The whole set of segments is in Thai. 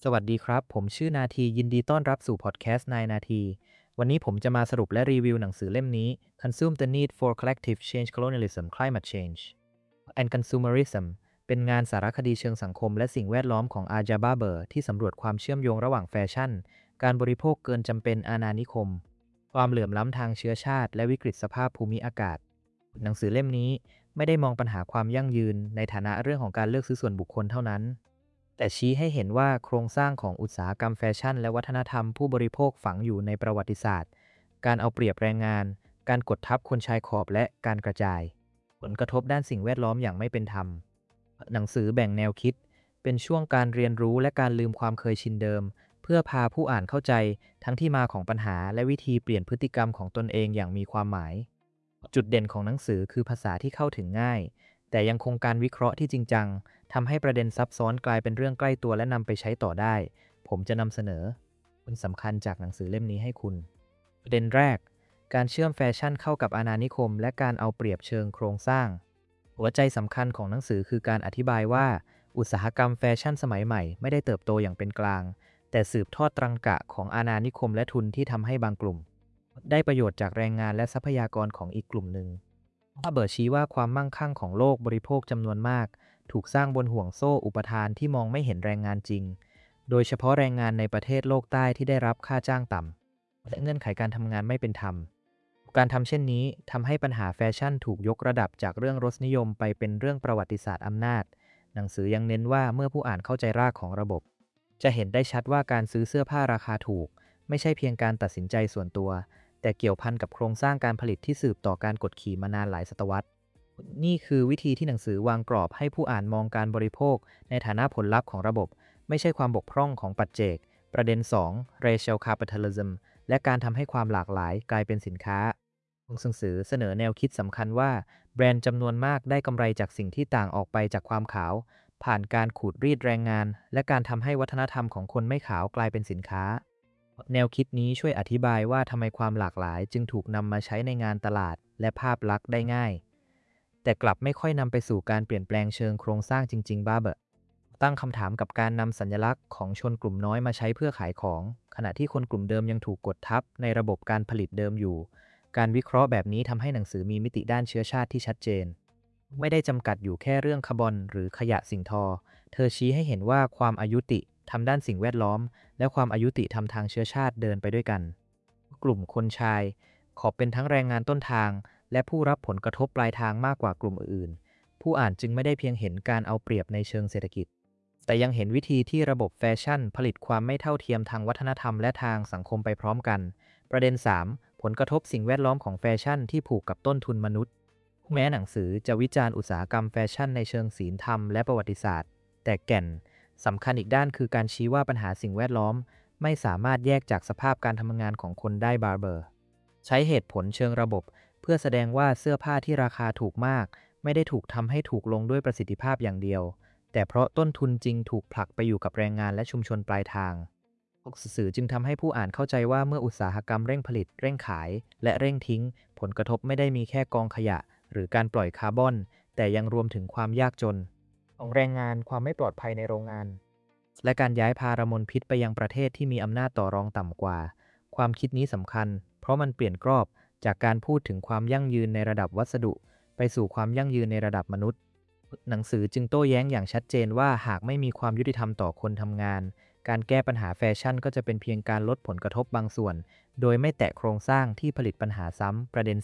สวัสดีครับผมชื่อนาทียินดีต้อนรับสู่พอดแคสต์นายนาทีวันนี้ผมจะมาสรุปและรีวิวหนังสือเล่มนี้ Consume the Need for Collective Change Colonialism Climate Change and Consumerism เป็นงานสารคดีเชิงสังคมและสิ่งแวดล้อมของอาจาบาเบอร์ที่สำรวจความเชื่อมโยงระหว่างแฟชั่นการบริโภคเกินจำเป็นอาณานิคมความเหลื่อมล้ำทางเชื้อชาติและวิกฤตสภาพภูมิอากาศหนังสือเล่มนี้ไม่ได้มองปัญหาความยั่งยืนในฐานะเรื่องของการเลือกซื้อส่วนบุคคลเท่านั้น แต่ชี้ให้เห็นว่าโครงสร้างของอุตสาหกรรมแฟชั่นและวัฒนธรรมผู้บริโภคฝังอยู่ในประวัติศาสตร์ การเอาเปรียบแรงงาน การกดทับคนชายขอบและการกระจาย ผลกระทบด้านสิ่งแวดล้อมอย่างไม่เป็นธรรม หนังสือแบ่งแนวคิด เป็นช่วงการเรียนรู้และการลืมความเคยชินเดิม เพื่อพาผู้อ่านเข้าใจทั้งที่มาของปัญหาและวิธีเปลี่ยนพฤติกรรมของตนเองอย่างมีความหมาย จุดเด่นของหนังสือคือภาษาที่เข้าถึงง่าย แต่ยังคงการวิเคราะห์ที่จริงจัง ทำให้ประเด็นซับซ้อนกลายเป็นเรื่องใกล้ตัวและนำไปใช้ต่อได้ ผมจะนำเสนอผลสำคัญจากหนังสือเล่มนี้ให้คุณ ประเด็นแรก การเชื่อมแฟชั่นเข้ากับอาณานิคมและการเอาเปรียบเชิงโครงสร้าง หัวใจสำคัญของหนังสือคือการอธิบายว่า อุตสาหกรรมแฟชั่นสมัยใหม่ไม่ได้เติบโตอย่างเป็นกลาง แต่สืบทอดตรังกะของอาณานิคมและทุนที่ทำให้บางกลุ่ม ได้ประโยชน์จากแรงงานและทรัพยากรของอีกกลุ่มหนึ่งถ้าเบิร์ชี้ว่าความมั่งคั่งของโลกบริโภคจำนวนมาก ถูกสร้างบนห่วงโซ่อุปทานที่มองไม่เห็นแรงงานจริง โดยเฉพาะแรงงานในประเทศโลกใต้ที่ได้รับค่าจ้างต่ำและเงื่อนไขการทำงานไม่เป็นธรรม การทำเช่นนี้ทำให้ปัญหาแฟชั่นถูกยกระดับจากเรื่องรสนิยมไปเป็นเรื่องประวัติศาสตร์อำนาจ หนังสือยังเน้นว่าเมื่อผู้อ่านเข้าใจรากของระบบ จะเห็นได้ชัดว่าการซื้อเสื้อผ้าราคาถูกไม่ใช่เพียงการตัดสินใจส่วนตัว แต่เกี่ยวพันกับโครงสร้างการผลิตที่สืบต่อการกดขี่มานานหลายศตวรรษ นี่คือวิธีที่หนังสือวางกรอบให้ผู้อ่านมองการบริโภคในฐานะผลลัพธ์ของระบบ ไม่ใช่ความบกพร่องของปัจเจก ประเด็น 2 Racial Capitalism และการทำให้ความหลากหลายกลายเป็นสินค้าหนังสือเสนอแนวคิดสำคัญว่าแบรนด์จำนวนมากได้กำไรจากสิ่งที่ต่างออกไปจากความขาว ผ่านการขูดรีดแรงงาน และการทำให้วัฒนธรรมของคนไม่ขาวกลายเป็นสินค้า แนวคิดนี้ช่วยอธิบายว่าทำไมความหลากหลายจึงถูกนำมาใช้ในงานตลาดและภาพลักษณ์ได้ง่าย แต่กลับไม่ค่อยนำไปสู่การเปลี่ยนแปลงเชิงโครงสร้างจริงๆบ้าเบอะตั้งคำถามกับการนำสัญลักษณ์ของชนกลุ่มน้อยมาใช้เพื่อขายของ ขณะที่คนกลุ่มเดิมยังถูกกดทับในระบบการผลิตเดิมอยู่ การวิเคราะห์แบบนี้ทำให้หนังสือมีมิติด้านเชื้อชาติที่ชัดเจน ไม่ได้จำกัดอยู่แค่เรื่องคาร์บอนหรือขยะสิ่งทอ เธอชี้ให้เห็นว่าความอายุติทำด้านสิ่งแวดล้อม และความอายุติทำทางเชื้อชาติเดินไปด้วยกัน กลุ่มคนชายขอเป็นทั้งแรงงานต้นทาง และผู้รับผลกระทบปลายทางมากกว่ากลุ่มอื่น ผู้อ่านจึงไม่ได้เพียงเห็นการเอาเปรียบในเชิงเศรษฐกิจ แต่ยังเห็นวิธีที่ระบบแฟชั่นผลิตความไม่เท่าเทียมทางวัฒนธรรมและทางสังคมไปพร้อมกัน ประเด็น 3 ผลกระทบสิ่งแวดล้อมของแฟชั่นที่ผูกกับต้นทุนมนุษย์ แม้หนังสือจะวิจารณ์อุตสาหกรรมแฟชั่นในเชิงศีลธรรมและประวัติศาสตร์ แต่แก่นสำคัญอีกด้านคือการชี้ว่าปัญหาสิ่งแวดล้อมไม่สามารถแยกจากสภาพการทำงานของคนได้บาร์เบอร์ ใช้เหตุผลเชิงระบบเพื่อแสดงว่าเสื้อผ้าที่ราคาถูกมากไม่ได้ถูกทำให้ถูกลงด้วยประสิทธิภาพอย่างเดียว แต่เพราะต้นทุนจริงถูกผลักไปอยู่กับแรงงานและชุมชนปลายทางสื่อจึงทำให้ผู้อ่านเข้าใจว่าเมื่ออุตสาหกรรมเร่งผลิตเร่งขายและเร่งทิ้งผลกระทบไม่ได้มีแค่กองขยะหรือการปล่อยคาร์บอนแต่ยังรวมถึงความยากจนของแรงงานความไม่ปลอดภัยในโรงงานและการย้ายพารามลพิษไปยังประเทศที่มีอำนาจต่อรองต่ำกว่าความคิดนี้สำคัญเพราะมันเปลี่ยนกรอบจากการพูดถึงความยั่งยืนในระดับวัสดุไปสู่ความยั่งยืนในระดับมนุษย์หนังสือจึงโต้แย้งอย่างชัดเจนว่าหากไม่มีความยุติธรรมต่อคนทำงานการแก้ปัญหาแฟชั่นก็จะเป็นเพียงการลดผลกระทบบางส่วนโดยไม่แตะโครงสร้างที่ผลิตปัญหาซ้ำประเด็น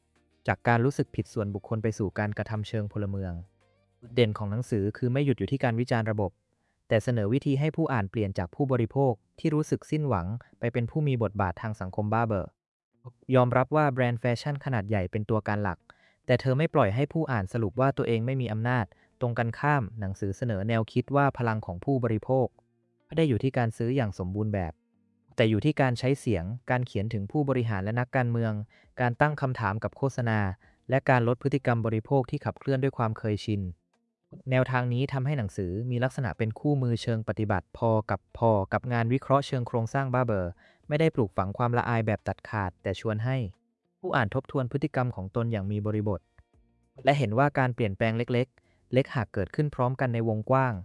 4 จากการรู้สึกผิดส่วนบุคคลไปสู่การกระทำเชิงพลเมืองเด่นของหนังสือคือไม่หยุดอยู่ที่การวิจารณ์ระบบแต่เสนอวิธีให้ผู้อ่านเปลี่ยนจากผู้บริโภคที่รู้สึกสิ้นหวังไปเป็นผู้มีบทบาททางสังคมบ้าเบอยอมรับว่าแบรนด์แฟชั่นขนาดใหญ่เป็นตัวการหลักแต่เธอไม่ปล่อยให้ผู้อ่านสรุปว่าตัวเองไม่มีอำนาจตรงกันข้ามหนังสือเสนอแนวคิดว่าพลังของผู้บริโภคไม่ได้อยู่ที่การซื้ออย่างสมบูรณ์แบบแต่อยู่ที่การใช้เสียงการเขียนถึงผู้บริหารและนักการเมืองการตั้งคำถามกับโฆษณาและการลดพฤติกรรมบริโภคที่ขับเคลื่อนด้วยความเคยชินแนวทางนี้ทำให้หนังสือมีลักษณะเป็นคู่มือเชิงปฏิบัติพอกับงานวิเคราะห์เชิงโครงสร้างบ้าเบอร์ไม่ได้ปลูกฝังความละอายแบบตัดขาดแต่ชวนให้ผู้อ่านทบทวนพฤติกรรมของตนอย่างมีบริบทและเห็นว่าการเปลี่ยนแปลงเล็กหากเกิดขึ้นพร้อมกันในวงกว้าง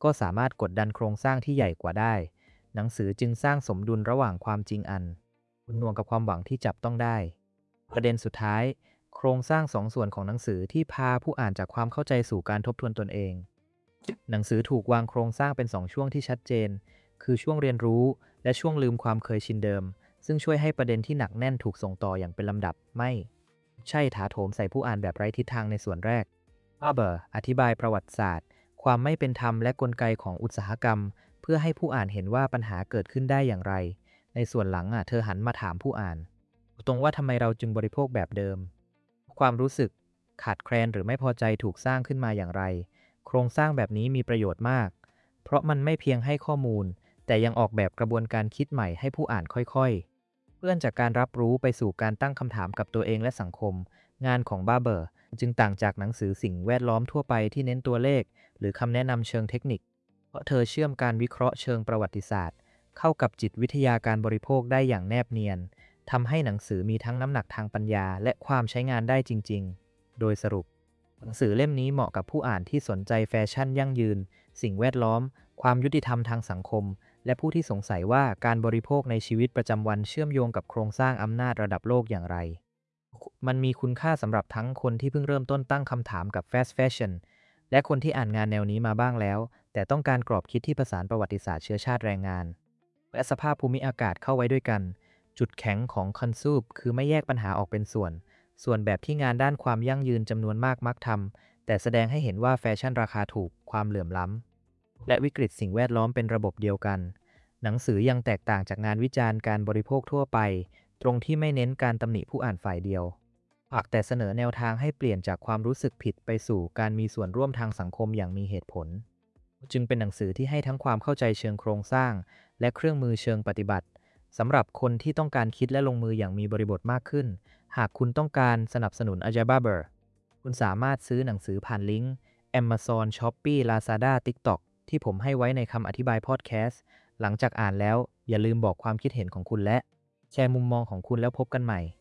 ก็สามารถกดดันโครงสร้างที่ใหญ่กว่าได้หนังสือจึงสร้างสมดุลระหว่างความจริงอันหน่วงกับความหวังที่จับต้องได้ประเด็นสุดท้ายโครงสร้างสองส่วนของหนังสือที่พาผู้อ่านจากความเข้าใจสู่การทบทวนตนเองหนังสือถูกวางโครงสร้างเป็น2ช่วงที่ชัดเจนคือช่วงเรียนรู้และช่วงลืมความเคยชินเดิมซึ่งช่วยให้ประเด็นที่หนักแน่นถูกส่งต่ออย่างเป็นลำดับไม่ใช่ถาโถมใส่ผู้อ่านแบบไร้ทิศทางในส่วนแรกBarber อธิบายประวัติศาสตร์ความไม่เป็นธรรมและกลไกของอุตสาหกรรมเพื่อให้ผู้อ่านเห็นว่าปัญหาเกิดขึ้นได้อย่างไรในส่วนหลังเธอหันมาถามผู้อ่านตรงว่าทำไมเราจึงบริโภคแบบเดิมความรู้สึกขาดแคลนหรือไม่พอใจถูกสร้างขึ้นมาอย่างไรโครงสร้างแบบนี้มีประโยชน์มากเพราะมันไม่เพียงให้ข้อมูลแต่ยังออกแบบกระบวนการคิดใหม่ให้ผู้อ่านค่อยๆเลื่อนจากการรับรู้ไปสู่การตั้งคำถามกับตัวเองและสังคมงานของ Barber จึงต่างจากหนังสือสิ่งแวดล้อมทั่วไปที่เน้นตัวเลขหรือคำแนะนำเชิงเทคนิคเพราะเธอเชื่อมการวิเคราะห์เชิงประวัติศาสตร์เข้ากับจิตวิทยาการบริโภคได้อย่างแนบเนียนทำให้หนังสือมีทั้งน้ำหนักทางปัญญาและความใช้งานได้จริงๆโดยสรุปหนังสือเล่มนี้เหมาะกับผู้อ่านที่สนใจแฟชั่นยั่งยืนสิ่งแวดล้อมความยุติธรรมทางสังคมและผู้ที่สงสัยว่าการบริโภคในชีวิตประจำวันเชื่อมโยงกับโครงสร้างอำนาจระดับโลกอย่างไรมันมีคุณค่าสำหรับทั้งคนที่เพิ่งเริ่มต้นตั้งคำถามกับ fast fashion และคนที่อ่านงานแนวนี้มาบ้างแล้วแต่ต้องการกรอบคิดที่ผสานประวัติศาสตร์เชื้อชาติแรงงานและสภาพภูมิอากาศเข้าไว้ด้วยกันจุดแข็งของคอนซูปคือไม่แยกปัญหาออกเป็นส่วนแบบที่งานด้านความยั่งยืนจำนวนมากมักทำแต่แสดงให้เห็นว่าแฟชั่นราคาถูกความเหลื่อมล้ำและวิกฤตสิ่งแวดล้อมเป็นระบบเดียวกันหนังสือยังแตกต่างจากงานวิจารณ์การบริโภคทั่วไปตรงที่ไม่เน้นการตำหนิผู้อ่านฝ่ายเดียวแต่เสนอแนวทางให้เปลี่ยนจากความรู้สึกผิดไปสู่การมีส่วนร่วมทางสังคมอย่างมีเหตุผลจึงเป็นหนังสือที่ให้ทั้งความเข้าใจเชิงโครงสร้างและเครื่องมือเชิงปฏิบัติสำหรับคนที่ต้องการคิดและลงมืออย่างมีบริบทมากขึ้นหากคุณต้องการสนับสนุน Ajay Barber คุณสามารถซื้อหนังสือผ่านลิงก์ Amazon, Shopee, Lazada, TikTok ที่ผมให้ไว้ในคำอธิบายพอดแคสต์หลังจากอ่านแล้วอย่าลืมบอกความคิดเห็นของคุณและแชร์มุมมองของคุณแล้วพบกันใหม่